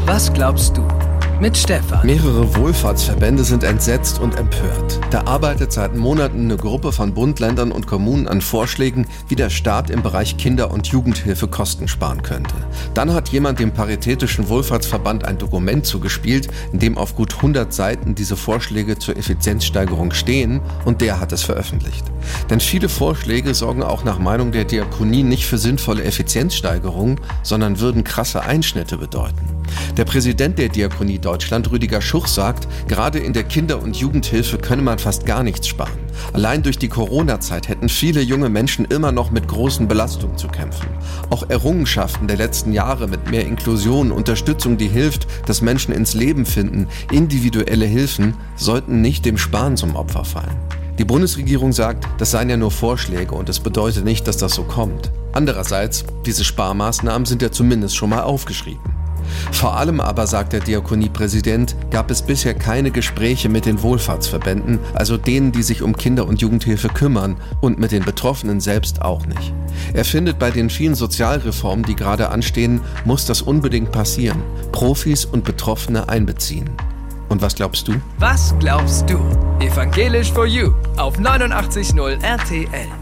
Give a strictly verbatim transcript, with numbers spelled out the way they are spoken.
Was glaubst du? Mit Stefan. Mehrere Wohlfahrtsverbände sind entsetzt und empört. Da arbeitet seit Monaten eine Gruppe von Bund, Ländern und Kommunen an Vorschlägen, wie der Staat im Bereich Kinder- und Jugendhilfe Kosten sparen könnte. Dann hat jemand dem Paritätischen Wohlfahrtsverband ein Dokument zugespielt, in dem auf gut hundert Seiten diese Vorschläge zur Effizienzsteigerung stehen, und der hat es veröffentlicht. Denn viele Vorschläge sorgen auch nach Meinung der Diakonie nicht für sinnvolle Effizienzsteigerungen, sondern würden krasse Einschnitte bedeuten. Der Präsident der Diakonie Deutschland, Rüdiger Schuch, sagt, gerade in der Kinder- und Jugendhilfe könne man fast gar nichts sparen. Allein durch die Corona-Zeit hätten viele junge Menschen immer noch mit großen Belastungen zu kämpfen. Auch Errungenschaften der letzten Jahre mit mehr Inklusion, Unterstützung, die hilft, dass Menschen ins Leben finden, individuelle Hilfen, sollten nicht dem Sparen zum Opfer fallen. Die Bundesregierung sagt, das seien ja nur Vorschläge und es bedeutet nicht, dass das so kommt. Andererseits, diese Sparmaßnahmen sind ja zumindest schon mal aufgeschrieben. Vor allem aber, sagt der Diakoniepräsident, gab es bisher keine Gespräche mit den Wohlfahrtsverbänden, also denen, die sich um Kinder- und Jugendhilfe kümmern, und mit den Betroffenen selbst auch nicht. Er findet, bei den vielen Sozialreformen, die gerade anstehen, muss das unbedingt passieren. Profis und Betroffene einbeziehen. Und was glaubst du? Was glaubst du? Evangelisch for You auf neunundachtzig Komma null R T L.